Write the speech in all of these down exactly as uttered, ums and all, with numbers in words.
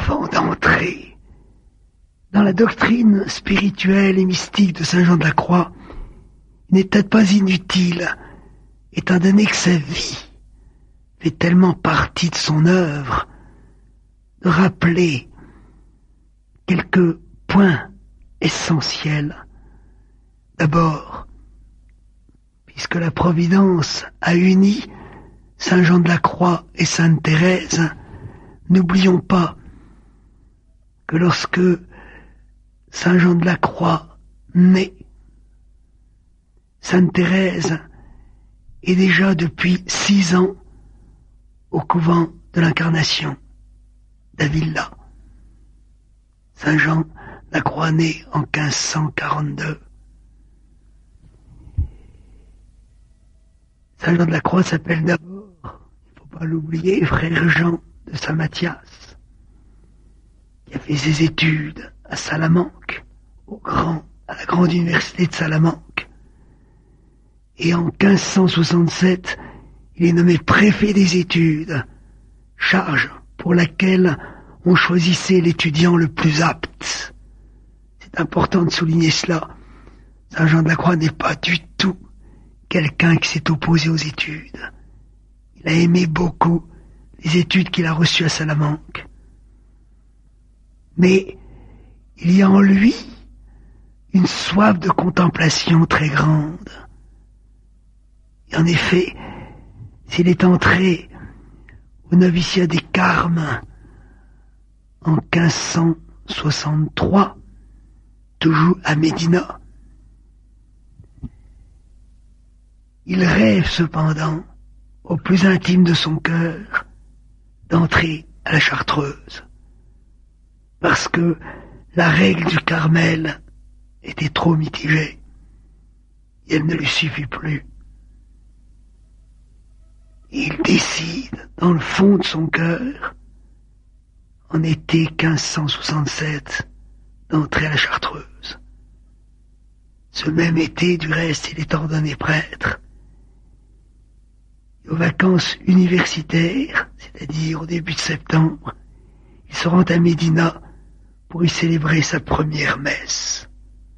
avant d'entrer dans la doctrine spirituelle et mystique de Saint Jean de la Croix, il n'est peut-être pas inutile, étant donné que sa vie fait tellement partie de son œuvre, de rappeler quelques points essentiels. D'abord, puisque la Providence a uni Saint Jean de la Croix et Sainte Thérèse, n'oublions pas que lorsque Saint Jean de la Croix naît, Sainte Thérèse est déjà depuis six ans au couvent de l'Incarnation d'Avila. Saint Jean de la Croix naît en quinze cent quarante-deux. Saint Jean de la Croix s'appelle d'abord, il ne faut pas l'oublier, frère Jean de Saint-Mathias, qui a fait ses études à Salamanque, au grand, à la grande université de Salamanque. Et en quinze cent soixante-sept, il est nommé préfet des études, charge pour laquelle on choisissait l'étudiant le plus apte. C'est important de souligner cela. Saint Jean de la Croix n'est pas du tout quelqu'un qui s'est opposé aux études. Il a aimé beaucoup les études qu'il a reçues à Salamanque. Mais il y a en lui une soif de contemplation très grande. Et en effet, s'il est entré au noviciat des Carmes en quinze cent soixante-trois, toujours à Médina, il rêve cependant, au plus intime de son cœur, d'entrer à la Chartreuse, parce que la règle du Carmel était trop mitigée, et elle ne lui suffit plus. Et il décide, dans le fond de son cœur, en été quinze cent soixante-sept, d'entrer à la Chartreuse. Ce même été, du reste, il est ordonné prêtre. Et aux vacances universitaires, c'est-à-dire au début de septembre, il se rend à Médina pour y célébrer sa première messe.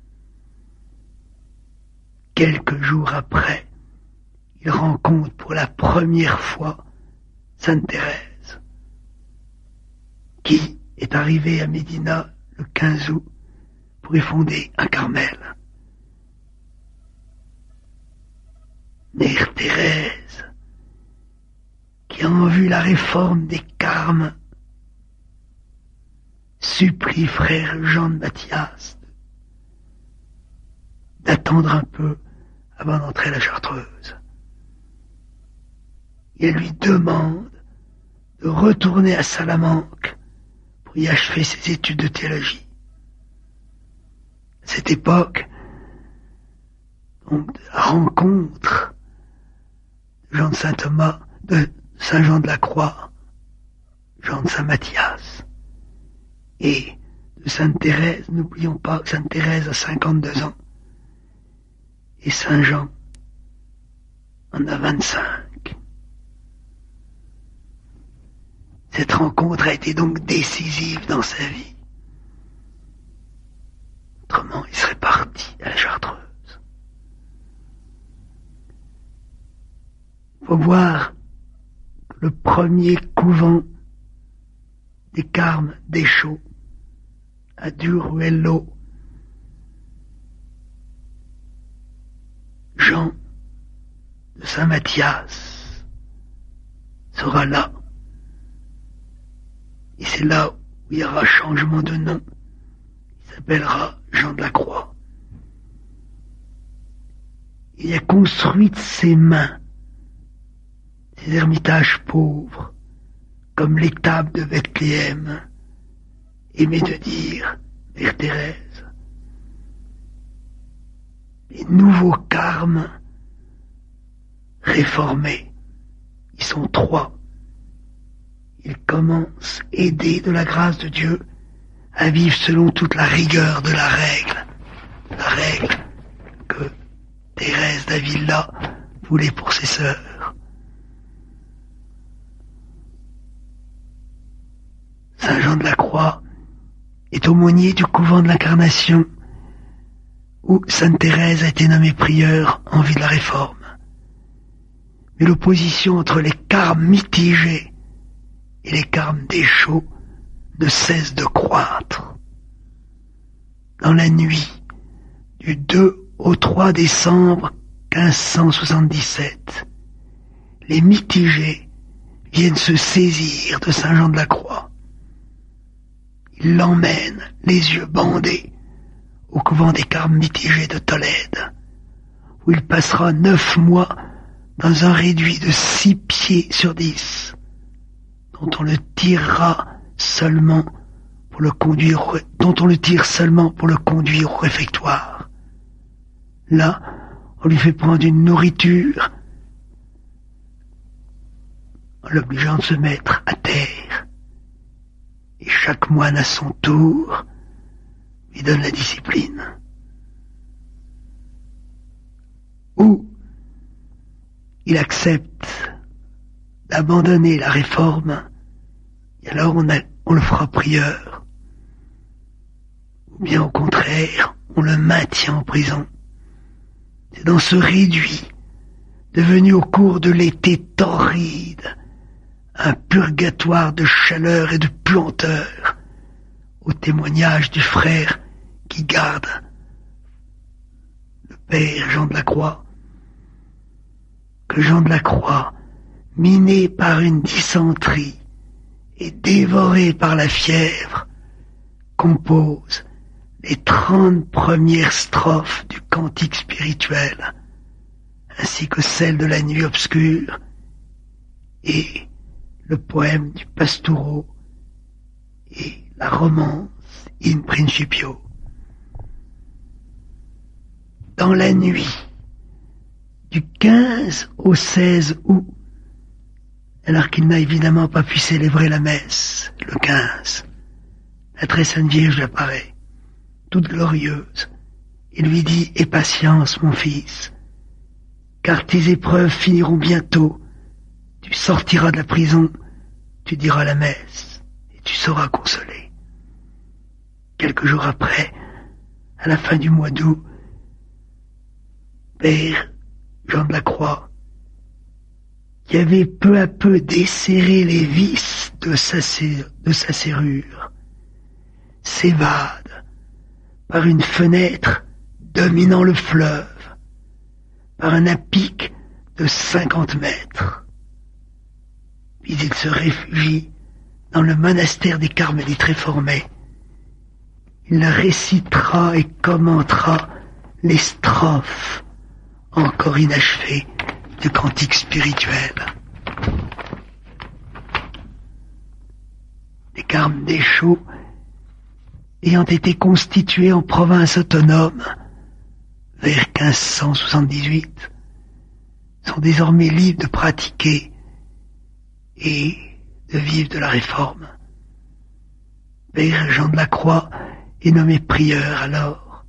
Quelques jours après, il rencontre pour la première fois Sainte Thérèse, qui est arrivée à Médina le quinze août pour y fonder un Carmel. Mère Thérèse, qui a en vue la réforme des Carmes, supplie frère Jean de Mathias d'attendre un peu avant d'entrer à la Chartreuse. Et elle lui demande de retourner à Salamanque pour y achever ses études de théologie. À cette époque, donc, de la rencontre de Jean de Saint-Thomas, de Saint Jean de la Croix, Jean de Saint-Mathias, et de Sainte Thérèse, n'oublions pas que Sainte Thérèse a cinquante-deux ans, et Saint Jean en a vingt-cinq. Cette rencontre a été donc décisive dans sa vie. Autrement, il serait parti à la Chartreuse. Il faut voir que le premier couvent des Carmes d'Échaud à Duruello, Jean de Saint-Mathias sera là. Et c'est là où il y aura changement de nom. Il s'appellera Jean de la Croix. Il a construit de ses mains ces ermitages pauvres, comme l'étable de Bethléem, aimé de dire Mère Thérèse. Les nouveaux Carmes réformés, ils sont trois. Ils commencent, aidés de la grâce de Dieu, à vivre selon toute la rigueur de la règle. La règle que Thérèse d'Avila voulait pour ses sœurs. Saint Jean de la Croix est aumônier du couvent de l'Incarnation, où Sainte Thérèse a été nommée prieure en vue de la Réforme. Mais l'opposition entre les carmes mitigés et les carmes déchaux ne cesse de croître. Dans la nuit du deux au trois décembre quinze cent soixante-dix-sept, les mitigés viennent se saisir de Saint Jean de la Croix. Ils l'emmènent, les yeux bandés, au couvent des carmes mitigés de Tolède, où il passera neuf mois dans un réduit de six pieds sur dix, dont on le tirera seulement pour le conduire, dont on le tire seulement pour le conduire au réfectoire. Là, on lui fait prendre une nourriture en l'obligeant de se mettre à terre. Et chaque moine à son tour lui donne la discipline. Ou il accepte d'abandonner la réforme, et alors on, a, on le fera prieur. Ou bien au contraire, on le maintient en prison. C'est dans ce réduit, devenu au cours de l'été torride, un purgatoire de chaleur et de puanteur, au témoignage du frère qui garde le père Jean de la Croix, que Jean de la Croix, miné par une dysenterie et dévoré par la fièvre, compose les trente premières strophes du cantique spirituel, ainsi que celles de la nuit obscure et le poème du Pastoureau et la romance In Principio. Dans la nuit du quinze au seize août, alors qu'il n'a évidemment pas pu célébrer la messe le quinze, la très sainte Vierge apparaît, toute glorieuse, et lui dit « Aie patience, mon fils, car tes épreuves finiront bientôt. Tu sortiras de la prison, tu diras la messe, et tu seras consolé. » Quelques jours après, à la fin du mois d'août, Père Jean de la Croix, qui avait peu à peu desserré les vis de sa, de sa serrure, s'évade par une fenêtre dominant le fleuve, par un apic de cinquante mètres. Puis il se réfugie dans le monastère des Carmélites réformés. Il récitera et commentera les strophes encore inachevées du cantique spirituel. Les Carmes déchaux, ayant été constitués en province autonome vers quinze cent soixante-dix-huit, sont désormais libres de pratiquer et de vivre de la réforme. Père Jean de la Croix est nommé prieur alors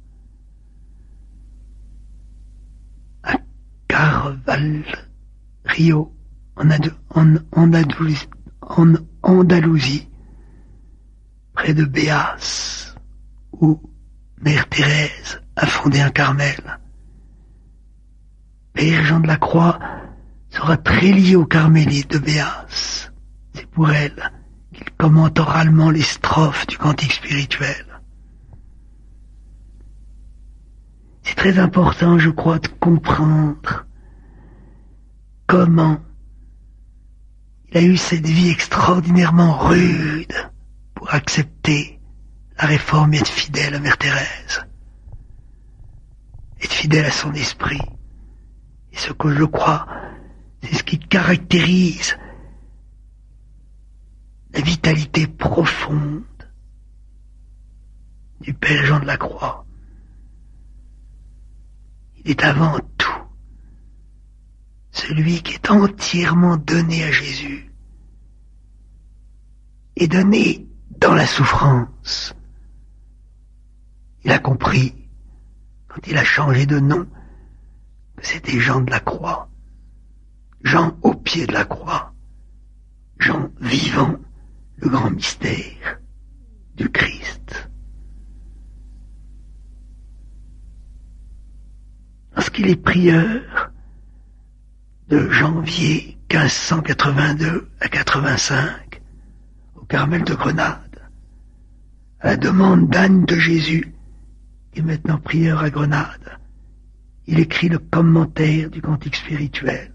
à Carval Rio, en, Ad, en, en, Andalousie, en Andalousie, près de Béas, où Mère Thérèse a fondé un Carmel. Père Jean de la Croix sera très lié aux Carmélites de Béas. C'est pour elle qu'il commente oralement les strophes du cantique spirituel. C'est très important, je crois, de comprendre comment il a eu cette vie extraordinairement rude pour accepter la réforme et être fidèle à Mère Thérèse, être fidèle à son esprit. Et ce que je crois, c'est ce qui caractérise la vitalité profonde du Père Jean de la Croix. Il est avant tout celui qui est entièrement donné à Jésus et donné dans la souffrance. Il a compris, quand il a changé de nom, que c'était Jean de la Croix, Jean au pied de la croix, Jean vivant le grand mystère. parti les prieurs de janvier quinze cent quatre-vingt-deux à quatre-vingt-cinq au Carmel de Grenade, à la demande d'Anne de Jésus, qui est maintenant prieur à Grenade. Il écrit le commentaire du cantique spirituel.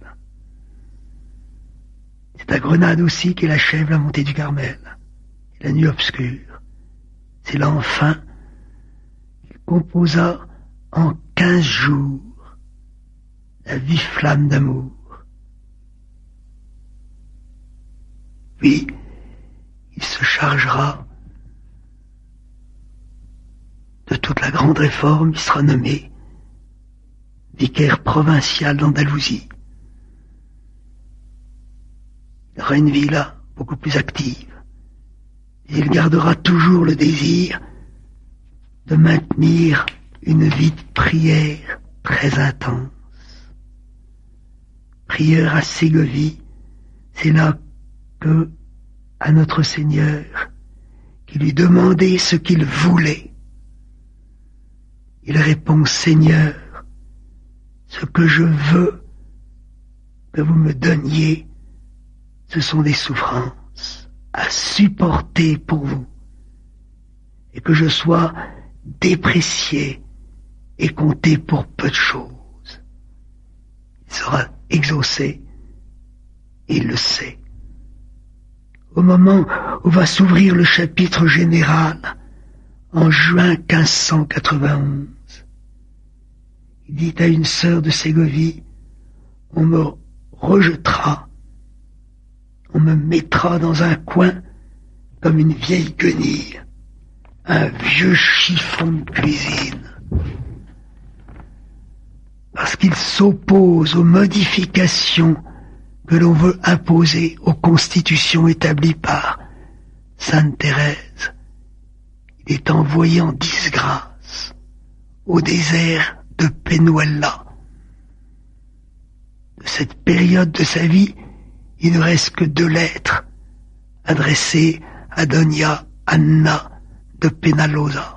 C'est à Grenade aussi qu'il achève la montée du Carmel et la nuit obscure. C'est là enfin qu'il composa en quinze jours la vive flamme d'amour. Puis, il se chargera de toute la grande réforme. Il sera nommé vicaire provincial d'Andalousie. Il aura une vie là beaucoup plus active. Et il gardera toujours le désir de maintenir une vie de prière très intense. Prieur à Ségovie, c'est là que, à notre Seigneur, qui lui demandait ce qu'il voulait, il répond: Seigneur, ce que je veux que vous me donniez, ce sont des souffrances à supporter pour vous, et que je sois déprécié et compté pour peu de choses. Il sera exaucé, et il le sait. Au moment où va s'ouvrir le chapitre général, en juin quinze cent quatre-vingt-onze, il dit à une sœur de Ségovie: on me rejettera, on me mettra dans un coin comme une vieille guenille, un vieux chiffon de cuisine, parce qu'il s'oppose aux modifications que l'on veut imposer aux constitutions établies par Sainte Thérèse. Il est envoyé en disgrâce au désert de Penuela. De cette période de sa vie, il ne reste que deux lettres adressées à Doña Anna de Penalosa.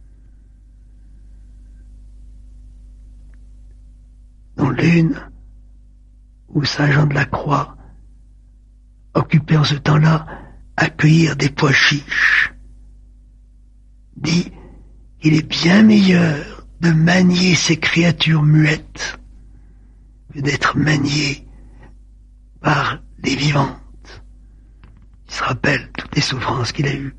Dans l'une, où Saint Jean de la Croix occupait en ce temps-là à cueillir des pois chiches, dit qu'il est bien meilleur de manier ces créatures muettes que d'être manié par les vivantes. Il se rappelle toutes les souffrances qu'il a eues.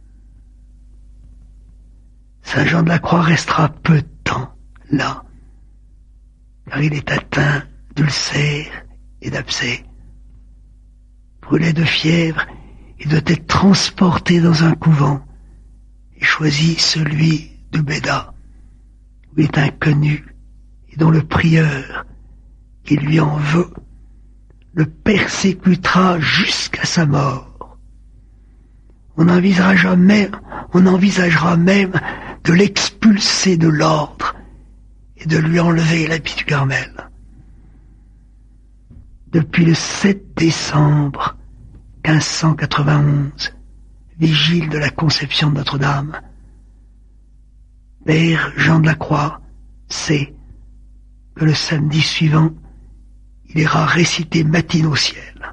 Saint Jean de la Croix restera peu de temps là, car il est atteint d'ulcères et d'abcès. Brûlé de fièvre, il doit être transporté dans un couvent et choisit celui de Béda, où il est inconnu et dont le prieur, qui lui en veut, le persécutera jusqu'à sa mort. On envisagera même, on envisagera même de l'expulser de l'ordre et de lui enlever l'habit du Carmel. Depuis le sept décembre quinze cent quatre-vingt-onze, vigile de la Conception de Notre-Dame, Père Jean de la Croix sait que le samedi suivant, il ira réciter matines au ciel.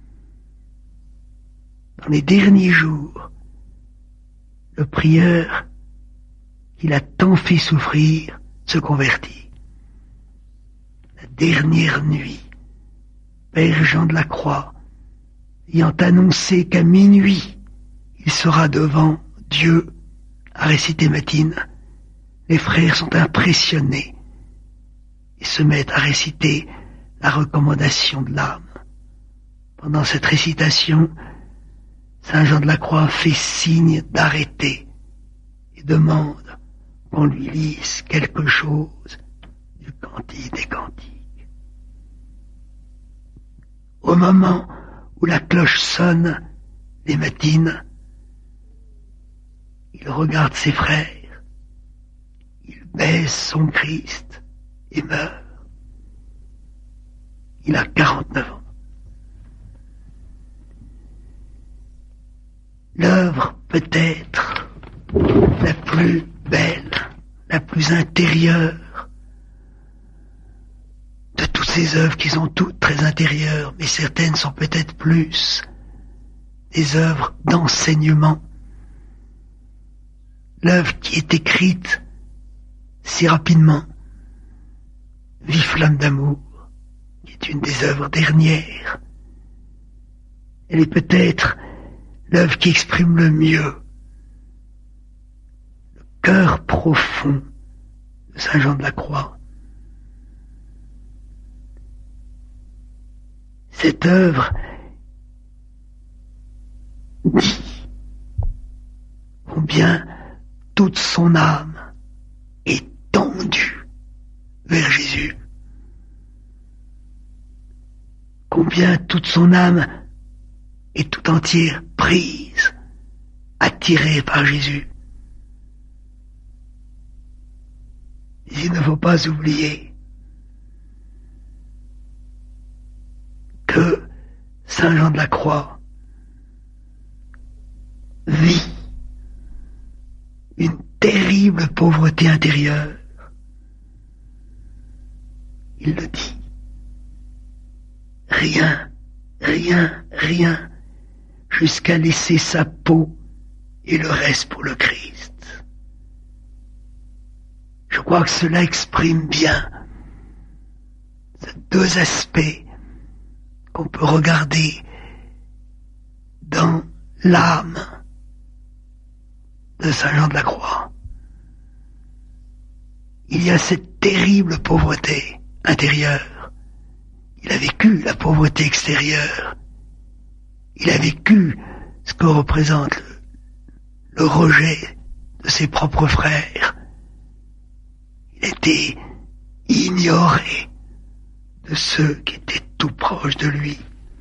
Dans les derniers jours, le prieur qu'il a tant fait souffrir se convertit. La dernière nuit, Père Jean de la Croix, ayant annoncé qu'à minuit, il sera devant Dieu à réciter matines, les frères sont impressionnés et se mettent à réciter la recommandation de l'âme. Pendant cette récitation, Saint Jean de la Croix fait signe d'arrêter et demande qu'on lui lise quelque chose du Cantique des Cantiques. Au moment où la cloche sonne les matines, il regarde ses frères, il baise son Christ et meurt. Il a quarante-neuf ans. L'œuvre peut-être la plus belle, la plus intérieure ces œuvres qui sont toutes très intérieures, mais certaines sont peut-être plus des œuvres d'enseignement. L'œuvre qui est écrite si rapidement, Vive flamme d'amour, qui est une des œuvres dernières, elle est peut-être l'œuvre qui exprime le mieux le cœur profond de Saint Jean de la Croix. Cette œuvre dit combien toute son âme est tendue vers Jésus, combien toute son âme est tout entière prise, attirée par Jésus. Il ne faut pas oublier que Saint Jean de la Croix vit une terrible pauvreté intérieure. Il le dit. Rien, rien, rien, jusqu'à laisser sa peau et le reste pour le Christ. Je crois que cela exprime bien ces deux aspects qu'on peut regarder dans l'âme de Saint Jean de la Croix. Il y a cette terrible pauvreté intérieure. Il a vécu la pauvreté extérieure. Il a vécu ce que représente le, le rejet de ses propres frères. Il était ignoré de ceux qui étaient tout proches de lui.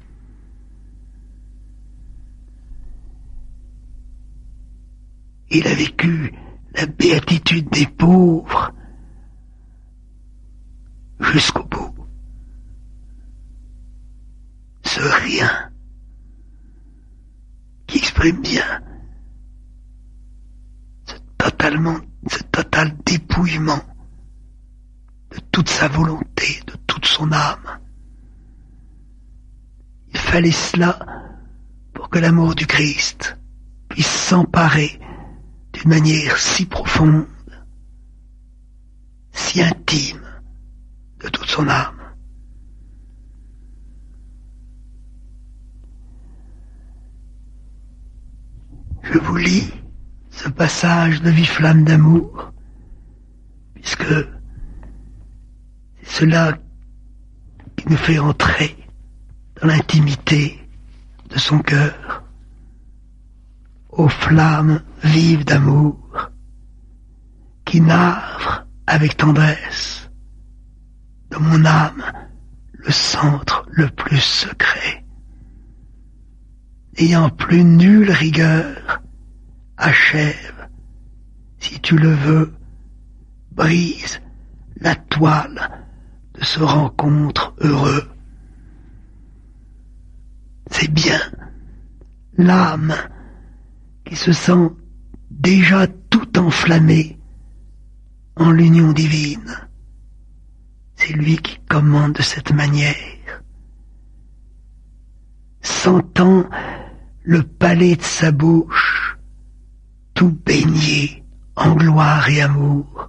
Il a vécu la béatitude des pauvres jusqu'au bout. Ce rien qui exprime bien ce totalement, ce total dépouillement de toute sa volonté, de toute son âme. Il fallait cela pour que l'amour du Christ puisse s'emparer d'une manière si profonde, si intime de toute son âme. Je vous lis ce passage de Vive flamme d'amour, puisque c'est cela qui nous fait entrer dans l'intimité de son cœur. Ô flammes vives d'amour, qui navrent avec tendresse de mon âme le centre le plus secret, n'ayant plus nulle rigueur, achève, si tu le veux, brise la toile de ce rencontre heureux. C'est bien l'âme qui se sent déjà tout enflammée en l'union divine. C'est lui qui commande de cette manière. Sentant le palais de sa bouche tout baigné en gloire et amour,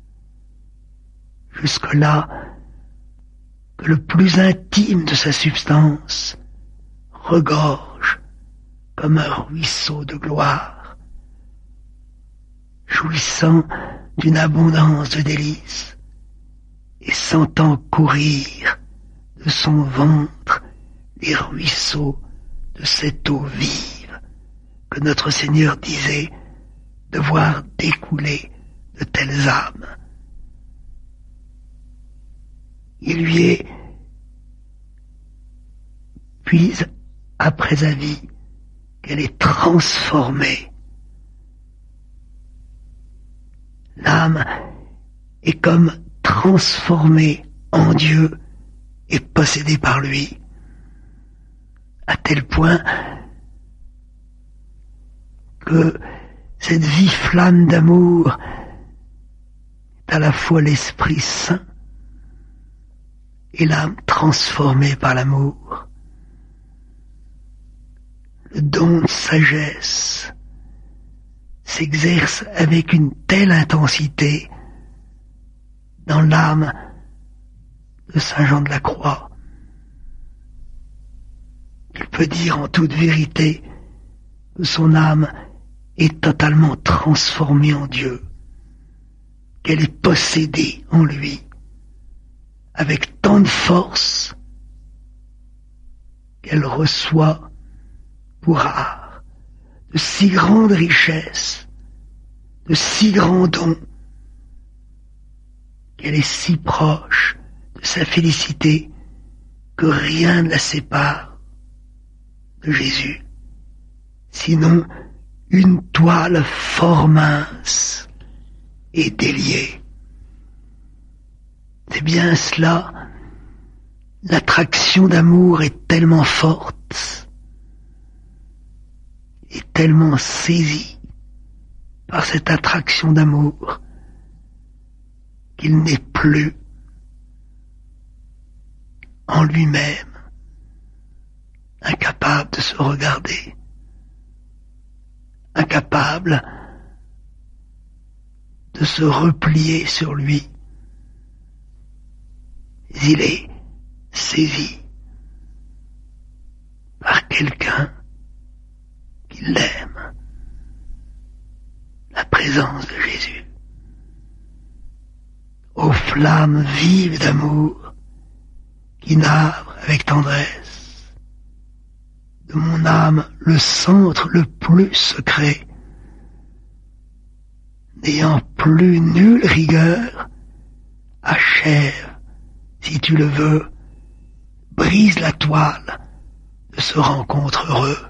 jusque-là que le plus intime de sa substance regorge comme un ruisseau de gloire, jouissant d'une abondance de délices et sentant courir de son ventre les ruisseaux de cette eau vive que notre Seigneur disait de voir découler de telles âmes. Il lui est, puis après avis, qu'elle est transformée. L'âme est comme transformée en Dieu et possédée par lui, à tel point que cette vive flamme d'amour est à la fois l'Esprit Saint et l'âme transformée par l'amour. Le don de sagesse s'exerce avec une telle intensité dans l'âme de Saint Jean de la Croix qu'il peut dire en toute vérité que son âme est totalement transformée en Dieu, qu'elle est possédée en lui avec tant de force qu'elle reçoit pour art de si grandes richesses, de si grands dons, qu'elle est si proche de sa félicité que rien ne la sépare de Jésus, sinon une toile fort mince et déliée. C'est bien cela, l'attraction d'amour est tellement forte et tellement saisie par cette attraction d'amour qu'il n'est plus en lui-même incapable de se regarder, incapable de se replier sur lui. Il est saisi par quelqu'un qui l'aime, la présence de Jésus. Ô flamme vive d'amour qui navre avec tendresse de mon âme le centre le plus secret, n'ayant plus nulle rigueur, achève, si tu le veux, brise la toile de ce rencontre heureux.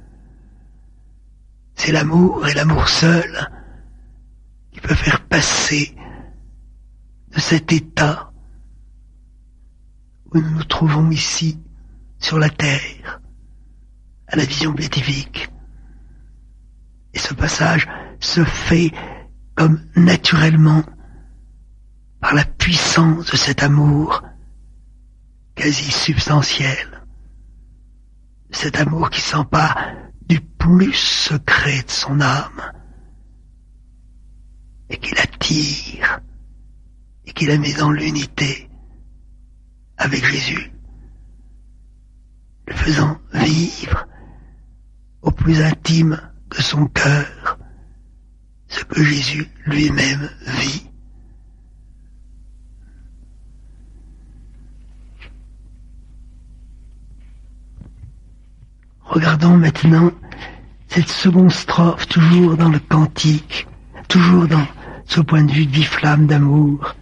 C'est l'amour et l'amour seul qui peut faire passer de cet état où nous nous trouvons ici, sur la terre, à la vision béatifique. Et ce passage se fait comme naturellement par la puissance de cet amour quasi substantiel, cet amour qui s'empare du plus secret de son âme et qui l'attire et qui la met dans l'unité avec Jésus, le faisant vivre au plus intime de son cœur ce que Jésus lui-même vit. Regardons maintenant cette seconde strophe, toujours dans le cantique, toujours dans ce point de vue de vie flamme d'amour.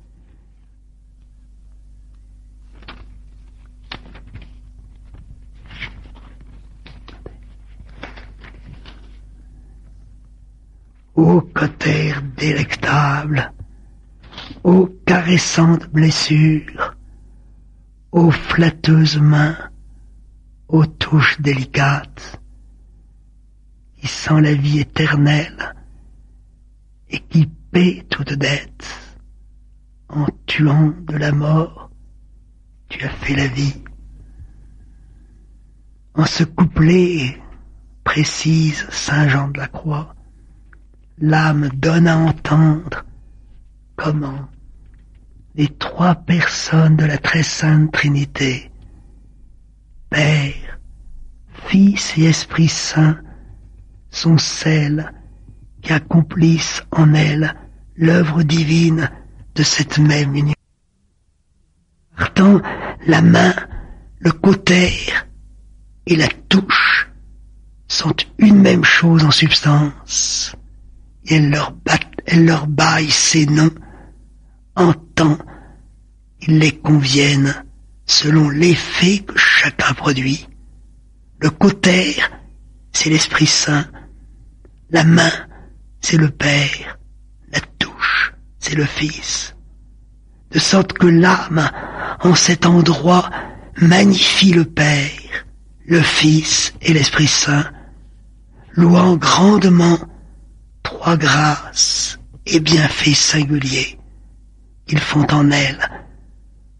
Ô cautère délectable, ô caressante blessure, ô flatteuse main, ô touche délicate, qui sent la vie éternelle et qui paie toute dette, en tuant de la mort, tu as fait la vie. En ce couplet précise Saint Jean de la Croix, l'âme donne à entendre comment les trois personnes de la très sainte Trinité, Père, Fils et Esprit Saint, sont celles qui accomplissent en elle l'œuvre divine de cette même union. Partant, la main, le cautère et la touche sont une même chose en substance. Et elle leur, bat, elle leur baille ces noms en tant qu'ils les conviennent selon l'effet que chacun produit. Le cautère, c'est l'Esprit Saint. La main, c'est le Père. La touche, c'est le Fils. De sorte que l'âme, en cet endroit, magnifie le Père, le Fils et l'Esprit Saint, louant grandement trois grâces et bienfaits singuliers qu'ils font en elle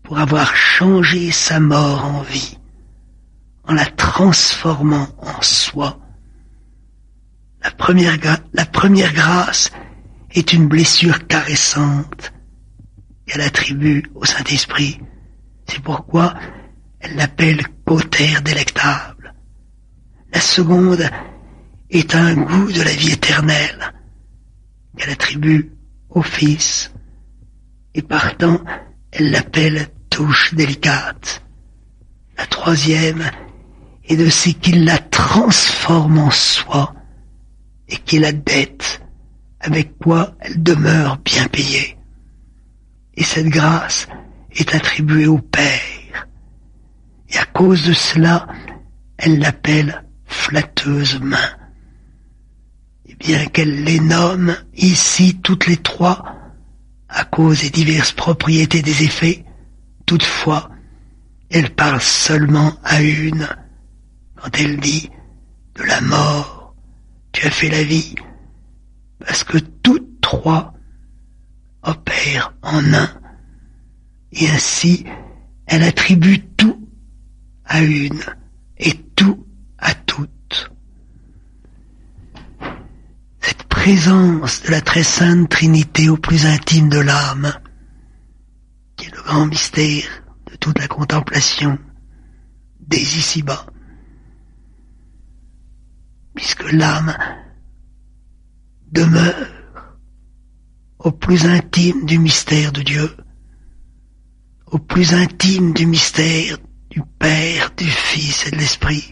pour avoir changé sa mort en vie, en la transformant en soi. La première, la première grâce est une blessure caressante qu'elle attribue au Saint-Esprit. C'est pourquoi elle l'appelle cautère délectable. La seconde est un goût de la vie éternelle qu'elle attribue au Fils, et partant, elle l'appelle touche délicate. La troisième est de ce qu'il la transforme en soi et qui est la dette avec quoi elle demeure bien payée. Et cette grâce est attribuée au Père. Et à cause de cela, elle l'appelle flatteuse main. Et bien qu'elle les nomme ici toutes les trois, à cause des diverses propriétés des effets, toutefois, elle parle seulement à une, quand elle dit de la mort, tu as fait la vie, parce que toutes trois opèrent en un, et ainsi elle attribue tout à une et tout à toutes. Cette présence de la très sainte Trinité au plus intime de l'âme, qui est le grand mystère de toute la contemplation dès ici-bas, puisque l'âme demeure au plus intime du mystère de Dieu, au plus intime du mystère du Père, du Fils et de l'Esprit,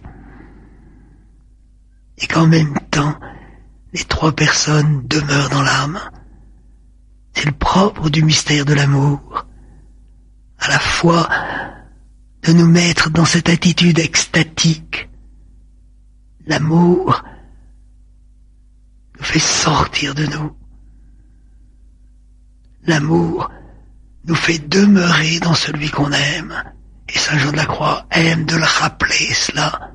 et qu'en même temps, les trois personnes demeurent dans l'âme. C'est le propre du mystère de l'amour, à la fois de nous mettre dans cette attitude extatique. L'amour nous fait sortir de nous. L'amour nous fait demeurer dans celui qu'on aime. Et Saint Jean de la Croix aime de le rappeler cela.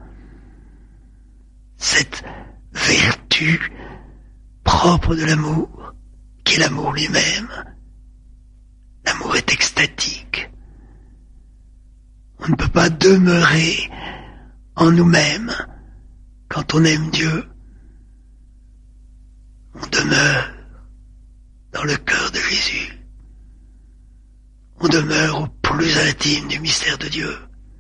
Cette vertu propre de l'amour, qui est l'amour lui-même. L'amour est extatique. On ne peut pas demeurer en nous-mêmes quand on aime Dieu. On demeure dans le cœur de Jésus. On demeure au plus intime du mystère de Dieu.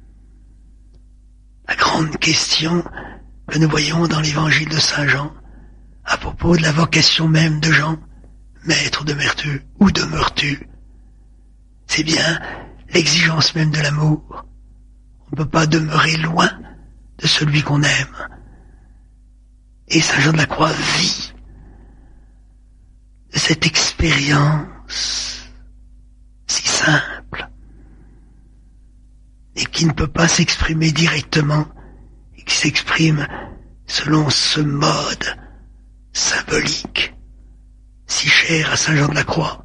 La grande question que nous voyons dans l'évangile de Saint Jean, à propos de la vocation même de Jean, maître demeures-tu, où demeures-tu? C'est bien l'exigence même de l'amour. On ne peut pas demeurer loin de celui qu'on aime. Et Saint Jean de la Croix vit de cette expérience si simple et qui ne peut pas s'exprimer directement et qui s'exprime selon ce mode symbolique si cher à Saint Jean de la Croix.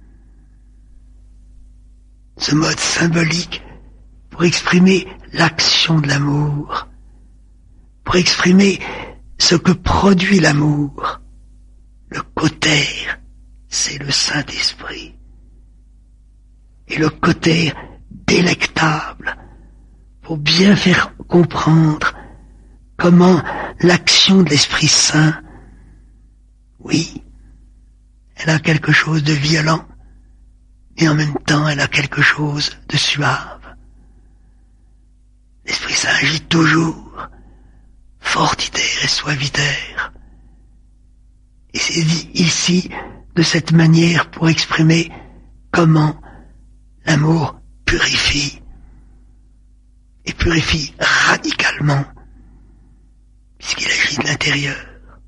Ce mode symbolique pour exprimer l'action de l'amour, pour exprimer ce que produit l'amour. Le cautère, c'est le Saint-Esprit. Et le cautère délectable, pour bien faire comprendre comment l'action de l'Esprit Saint, oui, elle a quelque chose de violent, et en même temps elle a quelque chose de suave. L'Esprit Saint agit toujours, fortiter et suavitaire. Et c'est dit ici de cette manière pour exprimer comment l'amour purifie, et purifie radicalement, puisqu'il agit de l'intérieur.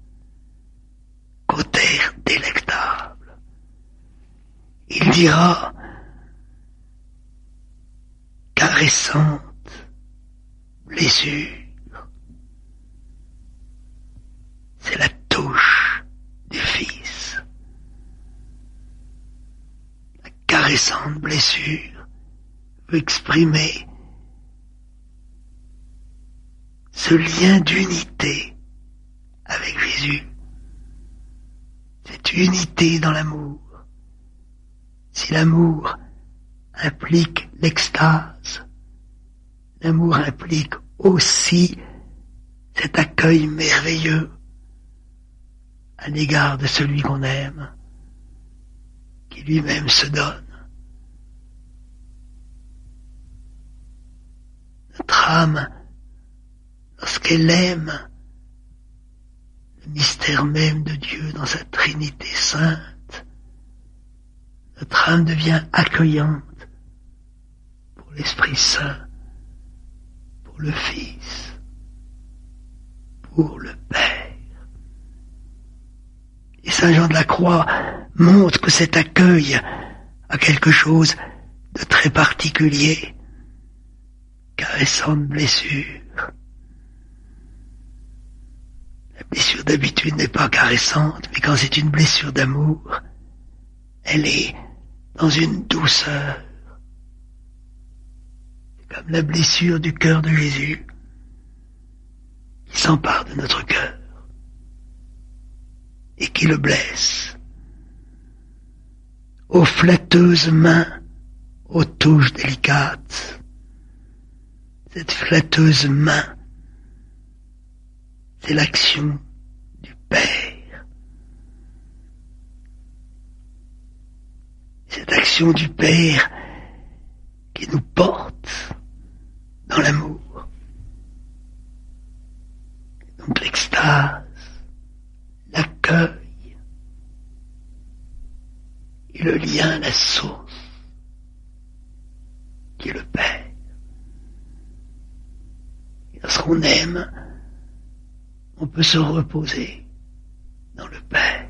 Cautère délectable. Il dira caressante blessure. C'est la touche du Fils. La caressante blessure veut exprimer ce lien d'unité avec Jésus. Cette unité dans l'amour. Si l'amour implique l'extase. L'amour implique aussi cet accueil merveilleux à l'égard de celui qu'on aime, qui lui-même se donne. Notre âme, lorsqu'elle aime le mystère même de Dieu dans sa Trinité sainte, notre âme devient accueillante pour l'Esprit Saint, pour le Fils, pour le Père. Et Saint Jean de la Croix montre que cet accueil a quelque chose de très particulier, caressante blessure. La blessure d'habitude n'est pas caressante, mais quand c'est une blessure d'amour, elle est dans une douceur. C'est comme la blessure du cœur de Jésus qui s'empare de notre cœur et qui le blesse. Aux flatteuses mains, aux touches délicates, cette flatteuse main, c'est l'action du Père. Cette action du Père qui nous porte dans l'amour. Donc l'extase, l'accueil et le lien, la source, qui est le Père. Et lorsqu'on aime, on peut se reposer dans le Père.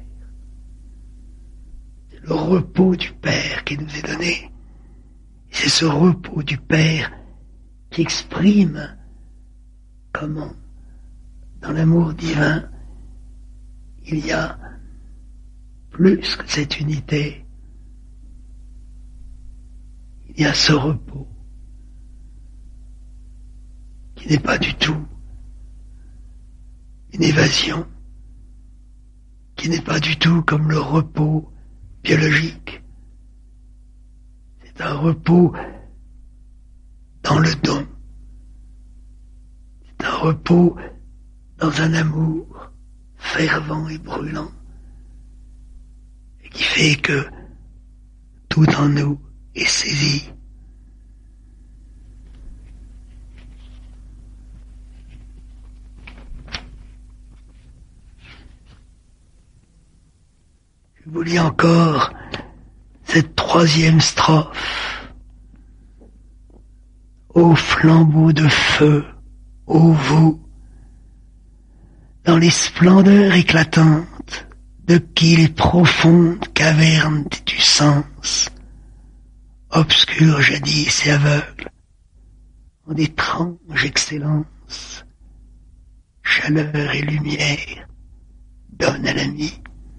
C'est le repos du Père qui nous est donné. Et c'est ce repos du Père qui exprime comment, dans l'amour divin, il y a plus que cette unité. Il y a ce repos qui n'est pas du tout une évasion, qui n'est pas du tout comme le repos biologique. C'est un repos dans le don. C'est un repos dans un amour fervent et brûlant, et qui fait que tout en nous est saisi. Je vous lis encore cette troisième strophe. Ô flambeau de feu, ô vous, dans les splendeurs éclatantes de qui les profondes cavernes du sens, obscures jadis et aveugles, en d'étranges excellences, chaleur et lumière donnent à l'ami.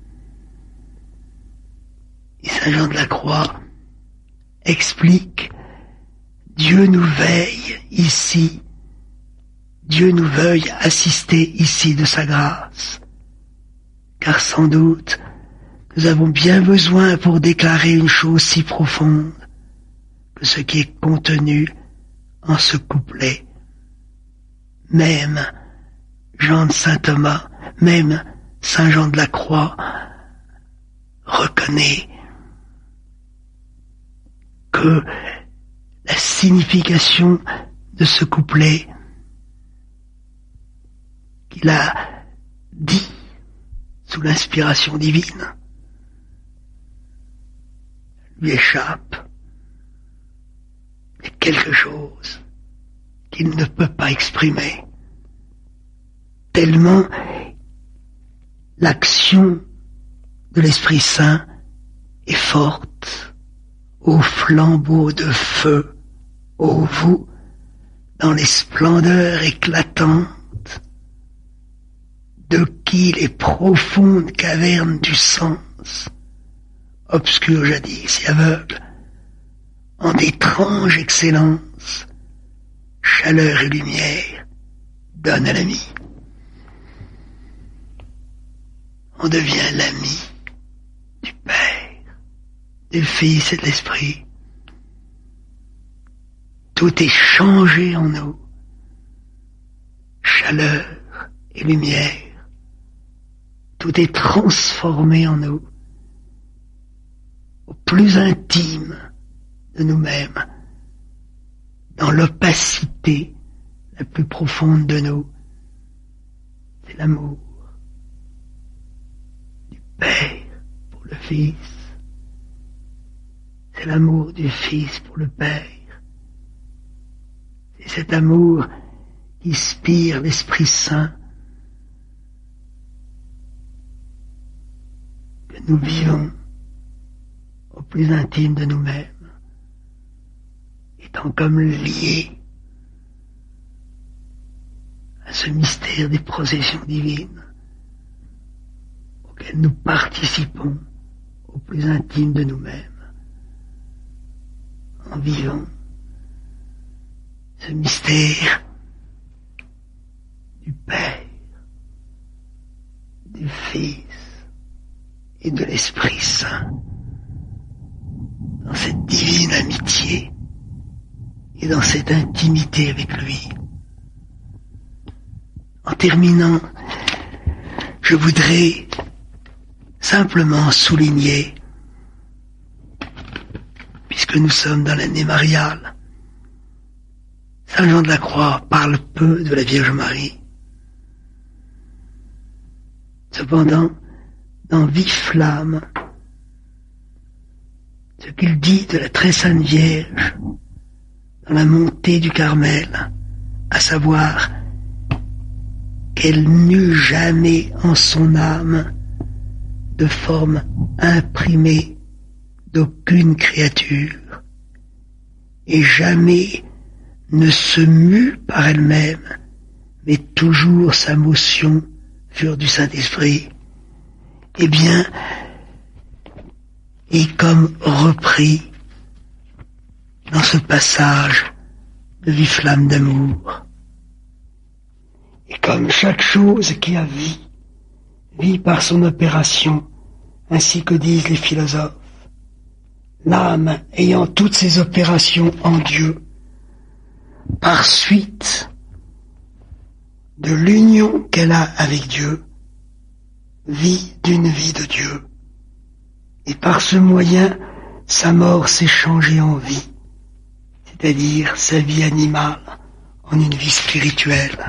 Et Saint Jean de la Croix explique, Dieu nous veille ici, Dieu nous veuille assister ici de sa grâce, car sans doute nous avons bien besoin pour déclarer une chose si profonde que ce qui est contenu en ce couplet. Même Jean de Saint Thomas, même Saint Jean de la Croix reconnaît que la signification de ce couplet qu'il a dit sous l'inspiration divine lui échappe. Il y a quelque chose qu'il ne peut pas exprimer, tellement l'action de l'Esprit Saint est forte. Ô flambeau de feu, ô vous, dans les splendeurs éclatantes, de qui les profondes cavernes du sens, obscures jadis et aveugles, en d'étranges excellences, chaleur et lumière, donnent à l'ami. On devient l'ami du Père, du Fils et de l'Esprit. tout est changé en nous. Chaleur et lumière. Tout est transformé en nous. Au plus intime de nous-mêmes. Dans l'opacité la plus profonde de nous. C'est l'amour du Père pour le Fils. C'est l'amour du Fils pour le Père. C'est cet amour qui inspire l'Esprit Saint que nous vivons au plus intime de nous-mêmes, étant comme liés à ce mystère des processions divines auquel nous participons au plus intime de nous-mêmes, en vivant ce mystère du Père, du Fils et de l'Esprit Saint, dans cette divine amitié et dans cette intimité avec lui. En terminant, je voudrais simplement souligner, puisque nous sommes dans l'année mariale, Saint Jean de la Croix parle peu de la Vierge Marie. Cependant, dans Vive Flamme, ce qu'il dit de la très sainte Vierge dans la montée du Carmel, à savoir qu'elle n'eut jamais en son âme de forme imprimée d'aucune créature, et jamais ne se mue par elle-même, mais toujours sa motion furent du Saint-Esprit, eh bien, est comme repris dans ce passage de Vive Flamme d'amour. Et comme chaque chose qui a vie, vit par son opération, ainsi que disent les philosophes, l'âme ayant toutes ses opérations en Dieu, par suite de l'union qu'elle a avec Dieu, vit d'une vie de Dieu. Et par ce moyen, sa mort s'est changée en vie, c'est-à-dire sa vie animale en une vie spirituelle.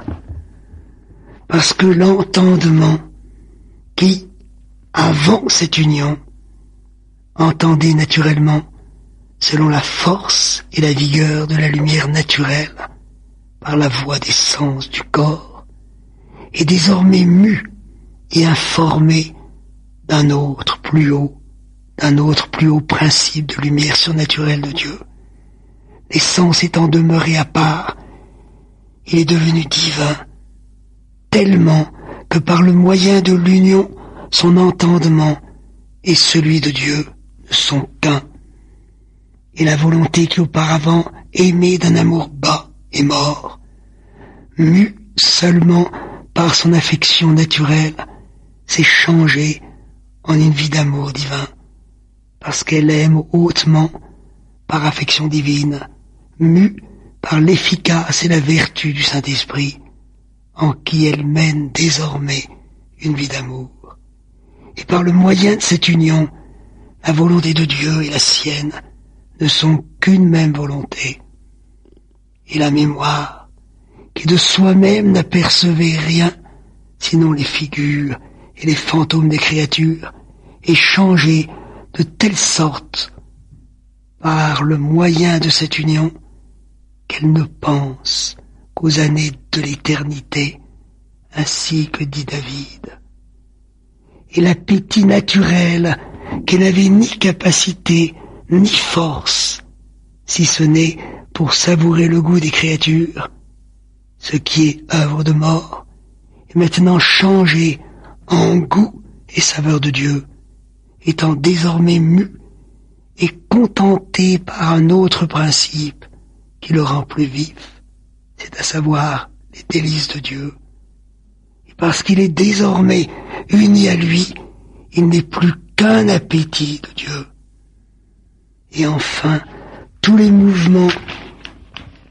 Parce que l'entendement qui, avant cette union, entendait naturellement selon la force et la vigueur de la lumière naturelle, par la voie des sens du corps, est désormais mu et informé d'un autre plus haut, d'un autre plus haut principe de lumière surnaturelle de Dieu. Les sens étant demeurés à part, il est devenu divin, tellement que par le moyen de l'union, son entendement et celui de Dieu ne sont qu'un. Et la volonté qui auparavant aimait d'un amour bas et mort, mue seulement par son affection naturelle, s'est changée en une vie d'amour divin, parce qu'elle aime hautement par affection divine, mue par l'efficace et la vertu du Saint-Esprit, en qui elle mène désormais une vie d'amour. Et par le moyen de cette union, la volonté de Dieu et la sienne ne sont qu'une même volonté. Et la mémoire, qui de soi-même n'apercevait rien, sinon les figures et les fantômes des créatures, est changée de telle sorte, par le moyen de cette union, qu'elle ne pense qu'aux années de l'éternité, ainsi que dit David. Et l'appétit naturel, qu'elle n'avait ni capacité, ni force, si ce n'est pour savourer le goût des créatures, ce qui est œuvre de mort, est maintenant changé en goût et saveur de Dieu, étant désormais mu et contenté par un autre principe qui le rend plus vif, c'est à savoir les délices de Dieu. Et parce qu'il est désormais uni à lui, il n'est plus qu'un appétit de Dieu. Et enfin, tous les mouvements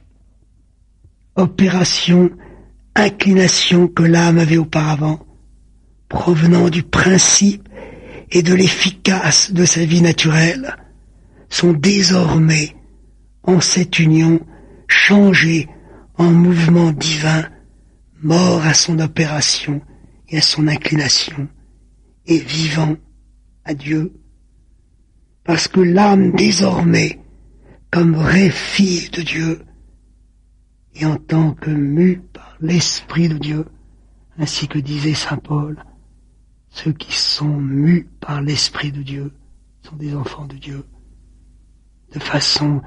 opération, inclination que l'âme avait auparavant, provenant du principe et de l'efficace de sa vie naturelle, sont désormais, en cette union, changés en mouvement divin, mort à son opération et à son inclination, et vivant à Dieu, parce que l'âme désormais, comme vraie fille de Dieu, et en tant que mue par l'Esprit de Dieu, ainsi que disait saint Paul, ceux qui sont mus par l'Esprit de Dieu sont des enfants de Dieu, de façon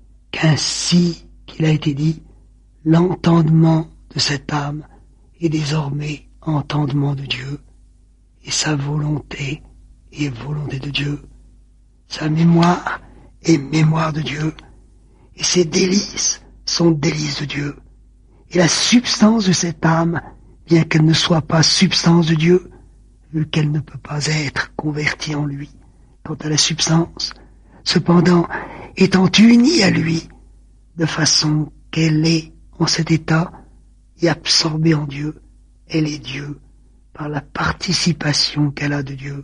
qu'ainsi qu'il a été dit, l'entendement de cette âme est désormais entendement de Dieu, et sa volonté est volonté de Dieu, sa mémoire est mémoire de Dieu, et ses délices sont délices de Dieu. Et la substance de cette âme, bien qu'elle ne soit pas substance de Dieu, vu qu'elle ne peut pas être convertie en lui, quant à la substance, cependant, étant unie à lui, de façon qu'elle est en cet état et absorbée en Dieu, elle est Dieu par la participation qu'elle a de Dieu.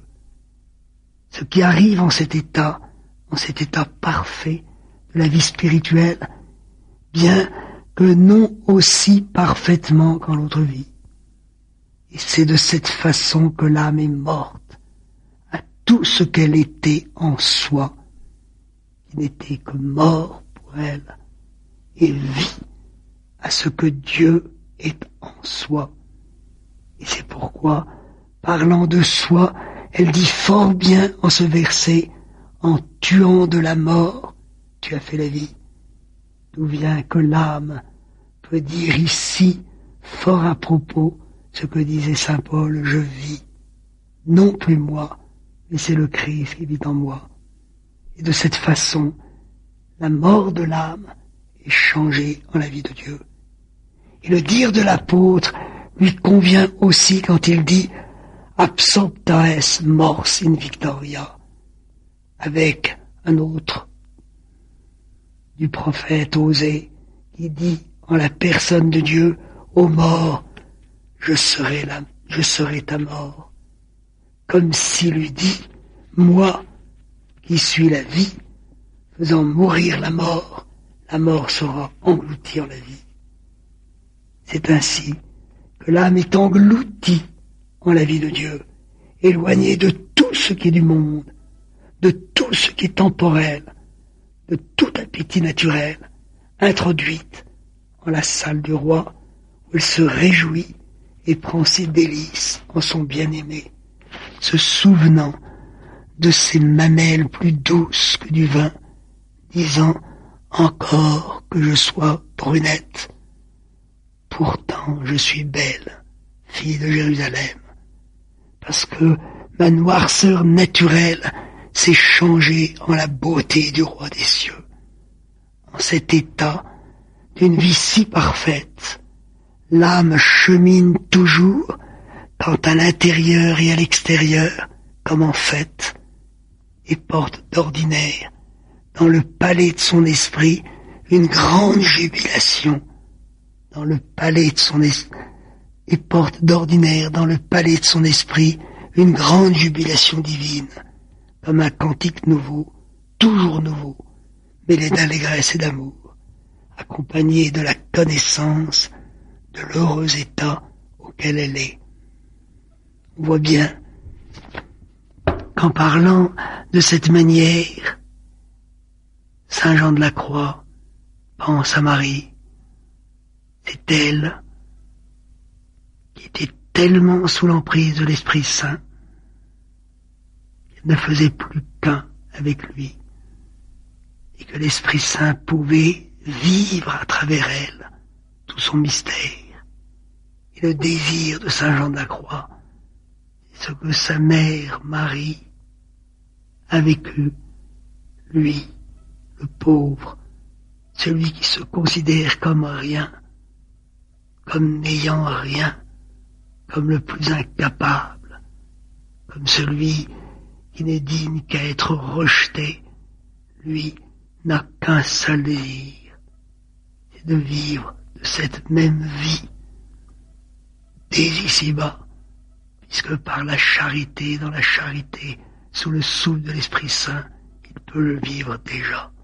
Ce qui arrive en cet état, en cet état parfait de la vie spirituelle, bien que non aussi parfaitement qu'en l'autre vie. Et c'est de cette façon que l'âme est morte à tout ce qu'elle était en soi, qui n'était que mort pour elle, et vit à ce que Dieu est en soi. Et c'est pourquoi, parlant de soi, elle dit fort bien en ce verset, en tuant de la mort, tu as fait la vie. D'où vient que l'âme peut dire ici, fort à propos, ce que disait saint Paul, je vis, non plus moi, mais c'est le Christ qui vit en moi. Et de cette façon, la mort de l'âme est changée en la vie de Dieu. Et le dire de l'apôtre lui convient aussi quand il dit absorpta es mors in victoria, avec un autre du prophète Osée qui dit en la personne de Dieu, ô mort, je serai là, je serai ta mort, comme s'il eût dit, moi qui suis la vie, faisant mourir la mort, la mort sera engloutie en la vie. C'est ainsi que l'âme est engloutie en la vie de Dieu, éloignée de tout ce qui est du monde, de tout ce qui est temporel, de tout appétit naturel, introduite en la salle du roi, où elle se réjouit et prend ses délices en son bien-aimé, se souvenant de ses mamelles plus douces que du vin, disant encore que je sois brunette, pourtant je suis belle, fille de Jérusalem, parce que ma noirceur naturelle s'est changée en la beauté du roi des cieux. En cet état d'une vie si parfaite, l'âme chemine toujours, tant à l'intérieur et à l'extérieur, comme en fait, et porte d'ordinaire, dans le palais de son esprit, une grande jubilation, dans le palais de son esprit, et porte d'ordinaire dans le palais de son esprit une grande jubilation divine, comme un cantique nouveau, toujours nouveau, mêlé d'allégresse et d'amour, accompagné de la connaissance de l'heureux état auquel elle est. On voit bien qu'en parlant de cette manière, saint Jean de la Croix pense à Marie. C'est elle qui était tellement sous l'emprise de l'Esprit Saint qu'elle ne faisait plus qu'un avec lui, et que l'Esprit Saint pouvait vivre à travers elle tout son mystère. Et le désir de saint Jean de la Croix, c'est ce que sa mère Marie a vécu, lui, le pauvre, celui qui se considère comme rien, comme n'ayant rien, comme le plus incapable, comme celui qui n'est digne qu'à être rejeté, lui n'a qu'un seul désir, c'est de vivre de cette même vie, dès ici-bas, puisque par la charité, dans la charité, sous le souffle de l'Esprit Saint, il peut le vivre déjà.